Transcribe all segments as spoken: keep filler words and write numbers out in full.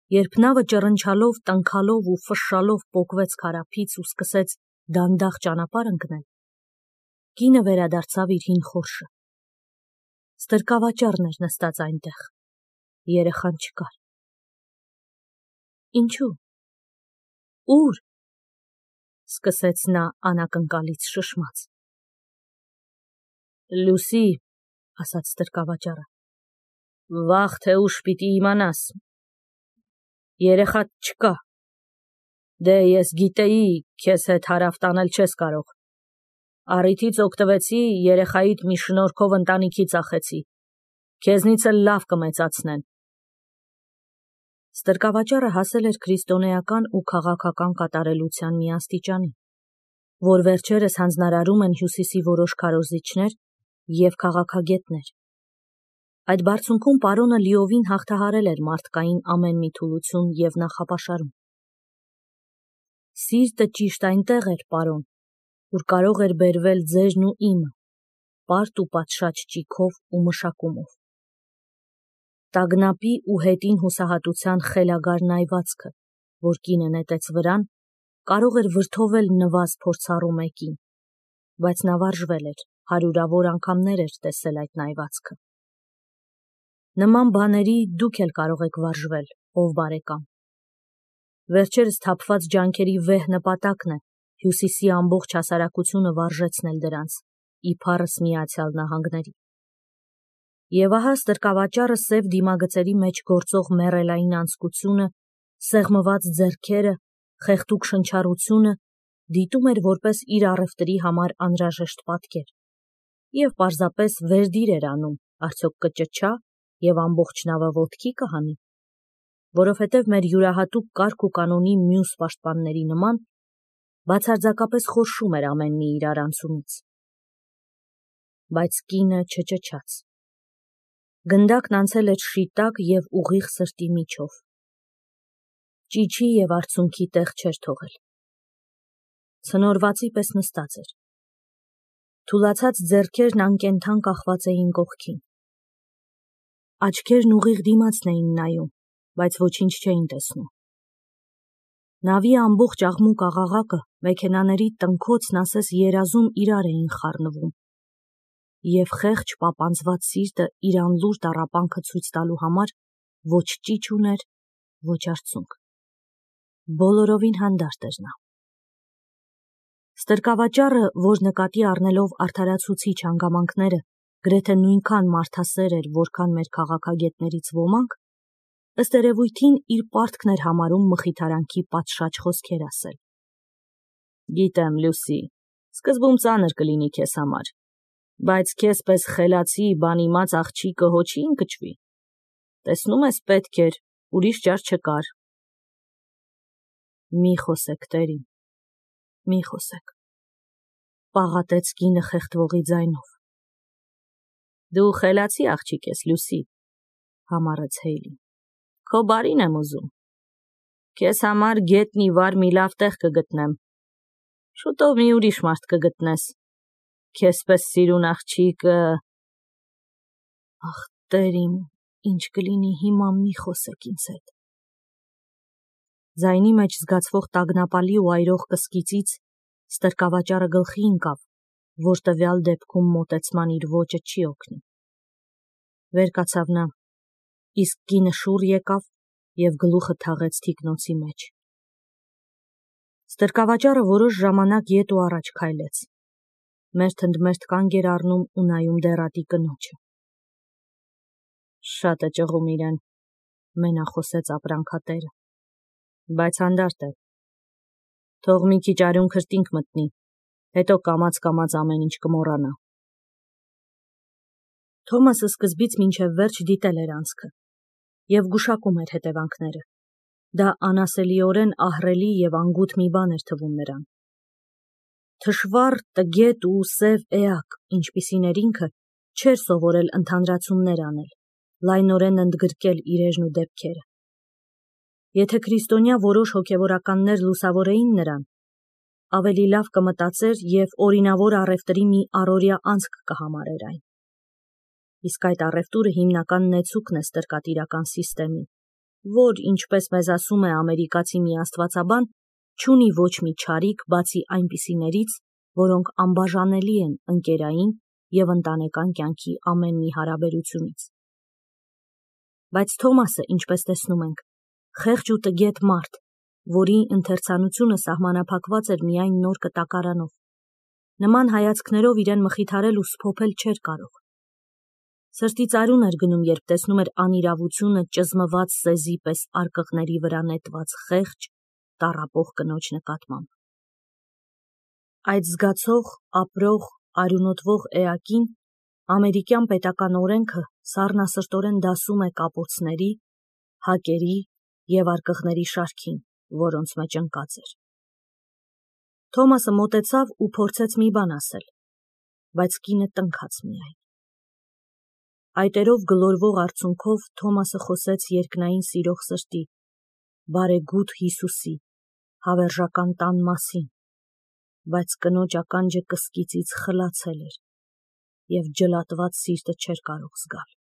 երբ նավը ճռնչալով, տնքալով ու ֆշշալով պոկվեց քարափից ու սկսեց դանդաղ ճանապարհ ընկնել, կինը վերադարձավ իր հին խորշը։ Ստրկավաճառն էր նստած այնտեղ, երեխան չկար։ Ինչու՞։ Ո՞ւր։ Սկսեց նա անակնկալից շշմած։ Լուսի, ասաց ստրկավաճառը, վաղ թե ուշ պիտի իմանաս։ Երեխադ չկա։ Դե ես գիտեի, քեզ հետ հարավ տանել չես կարող։ Առիթից օգտվեցի, երեխայիդ մի շնորհքով ընտանիքի ծախեցի։ Քեզնից էլ լավ կմեծացնեն։ Ստրկավաճառը հասել էր քրիստոնեական ու քաղաքական կատարելության մի աստիճանի, որ վերջերս հանձնարարում են հյուսիսի որոշ քարոզիչներ և քաղաքագետներ։ Այդ բարձունքում պարոնը լիովին հաղթահարել էր մարդկային ամեն մի թուլություն և նախապաշարում։ Սիրտը ճիշտ այնտեղ էր, պարոն, որ կարող էր բերվել ձերն ու իմը, պարտ ու պատշաճ ճիգով ու մշակումով։ Տագնապի ու հետին հուսահատության խելագար նայվածքը, որ կինը նետեց վրան, կարող էր վրդովել նվազ փորձառու մեկին, բայց նա վարժվել էր, հարյուրավոր անգամներ էր տեսել այդ նայվածքը։ Նման բաների դուք էլ կարող եք վարժվել, ով բարեկամ։ Վերջերս թափված ջանքերի վեհ նպատակն է հյուսիսի ամբողջ հասարակությունը վարժեցնել դրանց, իբարս Միացյալ Նահանգների։ Եվ ահա ստրկավաճառը սև դիմագծերի մեջ գործող մեռելային անձկությունը, սեղմված ձեռքերը, խեղդուկ շնչառությունը դիտում էր որպես իր առևտրի համար անհրաժեշտ պատկեր և պարզապես վերդիր էր անում, արդյոք կճչա և ամբողջ նավը ոտքի կհանի, որովհետև մեր յուրահատուկ կարգ ու կանոնի մյուս պաշտպանների նման բացարձակապես խորշում էր ամեն մի իրար անցումից։ Բայց կինը չճչաց։ Գնդակն անցել էր շիտակ և ուղիղ սրտի միջով։ Ճիչի և արցունքի տեղ չէր թողել։ Ցնորվածի պես նստած էր։ Թուլացած ձեռքերն անկենդան կախված էին կողքին։ Աչքերն ուղիղ դիմացն էին նայում, բայց ոչինչ չէին տեսնում։ Նավի ամբողջ աղմուկ աղաղակը, մեքենաների տնքոցն ասես երազում իրար էին խառնվում, և խեղճ պապանձված սիրտը իր անլուր տառապանքը ցույց տալու համար ոչ ճիչ ուներ, ոչ արցունք։ Բոլորովին հանդարտ էր նա։ Ստրկավաճառը, որ նկատի առնելով արդարացուցիչ հանգամանքները, գրեթե նույնքան մարդասեր էր, որքան մեր քաղաքագետներից ոմանք, ըստ երևույթին իր պարտքն էր համարում մխիթարանքի պատշաճ խոսքեր ասել։ Գիտեմ, Լուսի, սկզբում ծանր կլինի քեզ համար, բայց քեզ պես խելացի, բանիմաց աղջիկը հո չի ընկճվի։ Տեսնում ես, պետք էր, ուրիշ ճար չկար։ Մի խոսեք, տերին, մի խոսեք, պաղատեց կինը խեղդվողի ձայնով։ Դու խելացի աղջիկ ես, Լուսի, համառեց Հեյլին, քո բարին եմ ուզում։ Քեզ համար գետնի վար մի լավ տեղ կգտնեմ։ Շուտով մի ուրիշ մարդ կգտնես։ Քեզ պես սիրուն աղջիկը… Ախ, տեր իմ, ինչ կլինի հիմա, մի խոսեք ինձ հետ։ Ձայնի մեջ զգացվող տագնապալի ու այրող կսկիծից ստրկավաճառը գլխի ընկավ, որ տվյալ դեպքում մոտեցման իր ոճը չի օգնի։ Վեր կացավ նա, իսկ կինը շուռ եկավ և գլուխը թաղեց թիկնոցի մեջ։ Ստրկավաճառը որոշ ժամանակ ետ ու առաջ քայլեց, մերթընդմերթ կանգ էր առնում ու նայում դեռատի կնոջը։ Շատ է ճղում իրեն, մենախոսեց ապրանքատերը, բայց հանդարտ է։ Թող մի քիչ արյուն քրտինք մտնի, հետո կամաց-կամաց ամեն ինչ կմոռանա։ Թոմասը սկզբից մինչև վերջ դիտել էր անցքը և գուշակում էր հետևանքները։ Դա անասելիորեն ահռելի և անգութ մի բան էր թվում նրան։ Թշվառ, տգետ ու սև էակ, ինչպիսիներ ինքը, չէր սովորել ընդհանրացումներ անել, լայնորեն ընդգրկել իրերն ու դեպքերը։ Եթե քրիստոնյա որոշ հոգևորականներ լուսավորեին նրան, ավելի լավ կմտածեր և օրինավոր առևտրի մի առօրյա անցք կհամարեր այն։ Իսկ այդ առևտուրը հիմնական նեցուկն է ստրկատիրական սիստեմի, որ, ինչպես մեզ ասում է ամերիկացի մի աստվածաբան, չունի ոչ մի չարիք, բացի այնպիսիներից, որոնք անբաժանելի են ընկերային և ընտանեկան կյանքի ամեն մի հարաբերությունից։ Բայց Թոմասը, ինչպես տեսնում ենք, խեղճ ու տգետ մարդ, որի ընթերցանությունը սահմանափակված էր միայն նոր կտակարանով։ Նման հայացքներով իրեն մխիթարել ու սփոփել չէր կարող։ Սրտից արյուն էր գնում, երբ տեսնում էր անիրավությունը ճզմված սեզի պես արկղների վրա նետված խեղճ, տառապող կնոջ նկատմամբ։ Այդ զգացող, ապրող, արյունոտվող էակին ամերիկյան պետական օրենքը սառնասրտորեն դասում է կապոցների, հակերի և արկղների շարքին, որոնց մեջ ընկած էր։ Թոմասը մոտեցավ ու փորձեց մի բան ասել, բայց կինը տնքաց միայն։ Այտերով գլորվող արցունքով Թոմասը խոսեց երկնային սիրող սրտի, բարեգութ Հիսուսի, հավերժական տան մասին, բայց կնոջ ականջը կսկիծից խլացել էր և ջլատված սիրտը չէր կարող զգալ։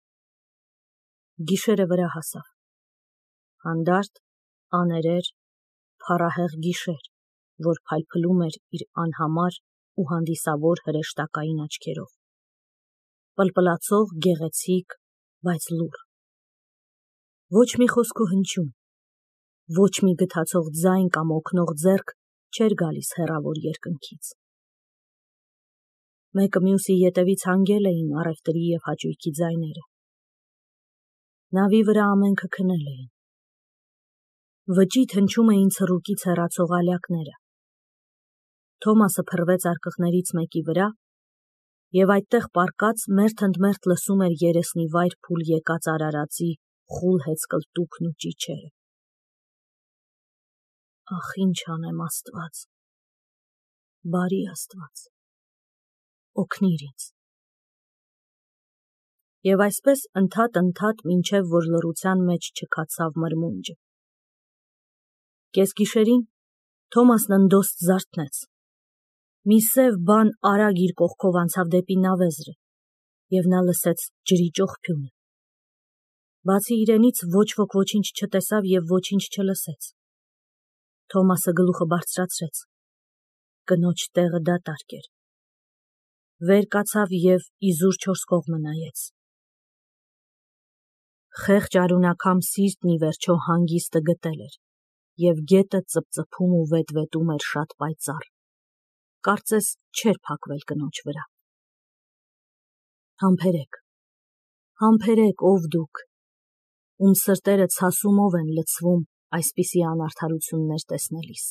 Գիշերը վրա հասավ։ Հանդարտ, աներեր, փառահեղ գիշեր, որ փայլփլում էր իր անհամար ու հանդիսավոր հրեշտակային աչքերով։ Պլպլացող, գեղեցիկ, բայց լուռ։ Ոչ մի խոսք ու հնչյուն, ոչ մի գթացող ձայն կամ օգնող ձեռք չէր գալիս հեռավոր երկնքից։ Մեկը մյուսի ետևից հանգել էին առևտրի և հաճույքի ձայները։ Նավի վրա ամենքը քնել էին։ Վճիտ հնչում էին ցռուկից հեռացող ալյակները։ Թոմասը փռվեց արկղներից մեկի վրա և այդտեղ պառկած մերթընդմերթ լսում էր երեսնի վայր փուլ եկած արարածի խուլ հեծկլտուքն ու ճիչերը։ Ախ, ինչ անեմ, Աստված, բարի Աստված, օգնիր ինձ։ Եվ այսպես ընդհատ-ընդհատ, մինչև որ լռության մեջ չքացավ մրմունջը։ Կեսգիշերին Թոմասն ընդոստ զարթնեց։ Մի սև բան արագ իր կողքով անցավ դեպի նավեզրը, և նա լսեց ջրի ճոխփյունը։ Բացի իրենից ոչ ոք ոչինչ չտեսավ և ոչինչ չլսեց։ Թոմասը գլուխը բարձրացրեց։ Կնոջ տեղը դատարկ էր։ Վեր կացավ և իզուր չորս կողմը նայեց։ Խեղճ արյունակամ սիրտն ի վերջո հանգիստը գտել էր, և գետը ծպծփում ու վետվետում էր շատ պայծառ, կարծես չէր փակվել կնոջ վրա։ Համբերեք, համբերեք, ով դուք, ում սրտերը ցասումով են լցվում այսպիսի անարդարություններ տեսնելիս։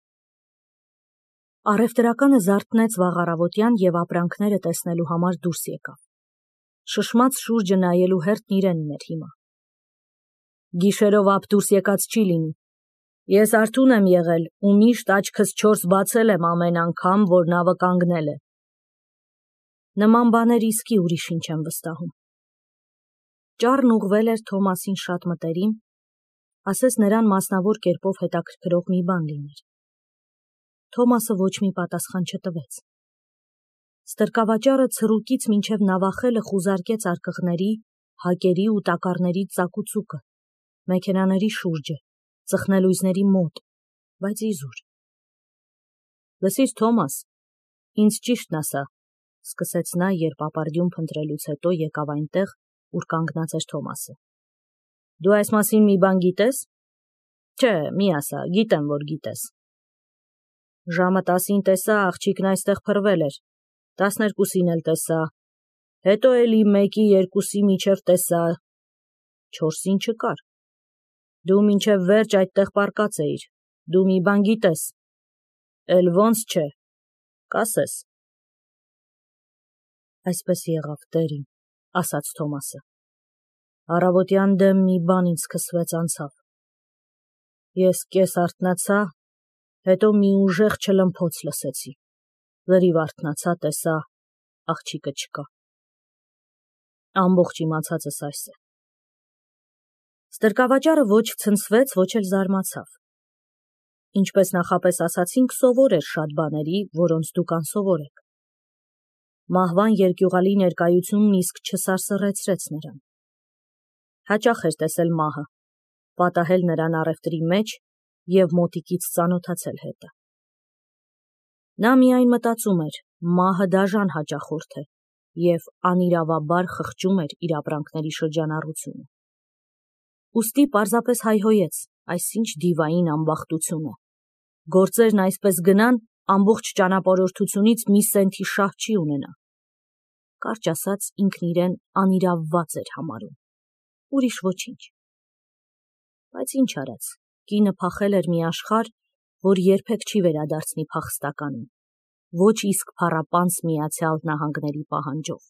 Առևտրականը զարթնեց վաղ առավոտյան և ապրանքները տեսնելու համար դուրս եկավ։ Շշմած շուրջը նայելու հերթն իրենն էր հիմա։ Գիշերով ափ դուրս եկած չի լինի։ Ես արթուն եմ եղել ու միշտ աչքս չորս բացել եմ ամեն անգամ, որ նավը կանգնել է։ Նման բաներ իսկի ուրիշին չեմ վստահում։ Ճառն ուղղվել էր Թոմասին շատ մտերիմ, ասես նրան մասնավոր կերպով հետաքրքրող մի բան լիներ։ Թոմասը ոչ մի պատասխան չտվեց։ Ստրկավաճառը ցռուկից մինչև նավախելը խուզարկեց արկղների, հակերի ու տակառների ծակուցուկը, մեքենաների շուրջը, ծխնելույզների մոտ, բայց իզուր։ Լսիր, Թոմաս, ինձ ճիշտն ասա, սկսեց նա, երբ ապարդյուն փնտրելուց հետո եկավ այնտեղ, ուր կանգնած էր Թոմասը։ Դու այս մասին մի բան գիտես։ Չէ, մի ասա, գիտեմ, որ գիտես։ Ժամը տասին տեսա, աղջիկն այստեղ փռվել էր, տասներկուսին էլ տեսա, հետո էլի մեկի երկուսի միջև տեսա, չորսին չկար։ Դու մինչև վերջ այդտեղ պառկած էիր, դու մի բան գիտես, էլ ոնց չէ, կասես։ Այսպես եղավ, տեր իմ, ասաց Թոմասը։ Առավոտյան դեմ մի բան ինձ սկսվեց անցավ։ Ես կես արթնացա, հետո մի ուժեղ չլմփոց լսեցի, լրիվ արթնացա, տեսա, աղջիկը չկա։ Ամբողջ իմացածս այս է։ Ստրկավաճառը ոչ ցնցվեց, ոչ էլ զարմացավ։ Ինչպես նախապես ասացինք, սովոր էր շատ բաների, որոնց դուք անսովոր եք։ Մահվան երկյուղալի ներկայությունն իսկ չսարսռեցրեց նրան։ Հաճախ էր տեսել մահը, պատահել նրան առևտրի մեջ և մոտիկից ծանոթացել հետը։ Նա միայն մտածում էր, մահը դաժան հաճախորդ է և անիրավաբար խղճում էր իր ապրանքների շրջանառությունը։ Ուստի պարզապես հայհոյեց, այսինչ դիվային ամբախտություն է։ Գործերն այսպես գնան, ամբողջ ճանապարհորդությունից մի սենթի շահ չի ունենա։ Կարճ ասած, ինքն իրեն անիրավված էր համարում, ուրիշ ոչինչ։ Բայց ինչ արած, կինը փախել էր մի աշխարհ, որ երբեք չի վերադարձնի փախստականին, ոչ իսկ փառապանծ Միացյալ Նահանգների պահանջով։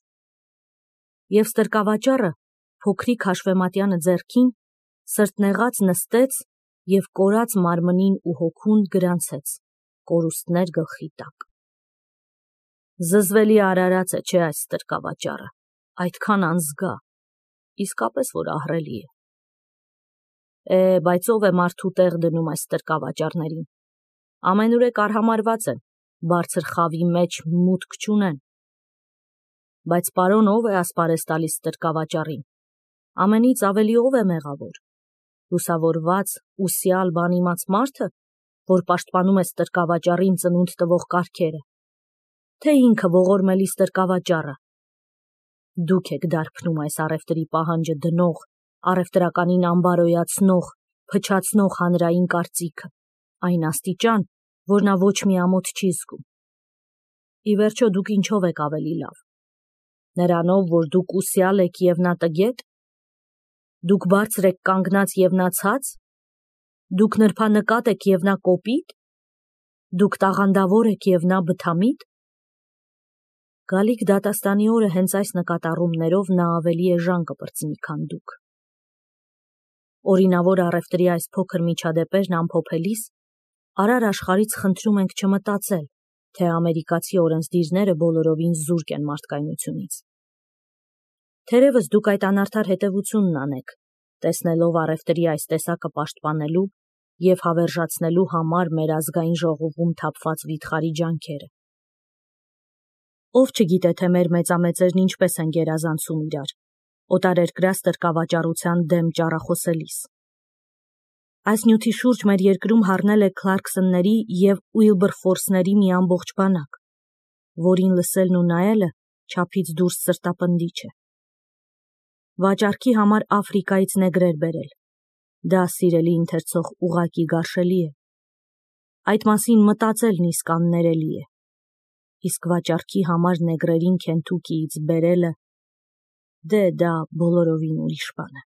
Եվ ստրկավաճառը, փոքրիկ հաշվեմատյանը ձեռքին, սրտնեղած նստեց և կորած մարմնին ու հոգուն գրանցեց, կորուստներ գլխի տակ։ Զզվելի արարած է, չէ՞ այս ստրկավաճառը, այդքան անզգա, իսկապես որ ահռելի է։ Է, բայց ով է մարդու տեղ դնում այս ստրկավաճառներին։ Ամենուրեք արհամարհված են, բարձր խավի մեջ մուտք չունեն։ Բայց պարոն, ով է ասպարեզ տալիս ստրկավաճառին։ Ամենից ավելի ով է մեղավոր։ Լուսավորված, ուսյալ, բանիմաց մարդը, որ պաշտպանում է ստրկավաճառին ծնունդ տվող կարգերը, թե ինքը ողորմելի ստրկավաճառը։ Դուք եք դարբնում այս առևտրի պահանջը դնող, առևտրականին անբարոյացնող, փչացնող հանրային կարծիքը, այն աստիճան, որ նա ոչ մի ամոթ չի զգում։ Ի վերջո դուք ինչով եք ավելի լավ։ Նրանով, որ դուք ուսյալ եք և նա տգետ։ Դուք բարձր եք կանգնած և նա ցած։ Դուք նրբանկատ եք և նա կոպիտ։ Դուք տաղանդավոր եք և նա բթամիտ։ Գալիք դատաստանի օրը հենց այս նկատառումներով նա ավելի էժան կպրծնի, քան դուք։ Օրինավոր առևտրի այս փոքր միջադեպերն ամփոփելիս, արար աշխարհից խնդրում ենք չմտածել, թե ամերիկացի օրենսդիրները բոլորովին զուրկ են մարդկայնությունից։ Թերևս դուք այդ անարդար հետևությունն անեք, տեսնելով առևտրի այս տեսակը պաշտպանելու և հավերժացնելու համար մեր ազգային ժողովում թափված վիթխարի ջանքերը։ Ով չգիտե, թե մեր մեծամեծերն ինչպես են գերազանցում իրար, օտարերկրյա ստրկավաճառության դեմ ճառախոսելիս։ Այս նյութի շուրջ մեր երկրում հառնել է Քլարքսոնների և Ուիլբերֆորսների մի ամբողջ բանակ, որին լսելն ու նայելը չափից դուրս սրտապնդիչ է։ Վաճառքի համար Աֆրիկայից նեգրեր բերել։ Դա, սիրելի ընթերցող, ուղղակի գարշելի է։ Այդ մասին մտածելն իսկ աններելի է։ Իսկ վաճառքի համար նեգրերին Քենթուքիից բերելը, դե դա բոլորովին ուրիշ բան է։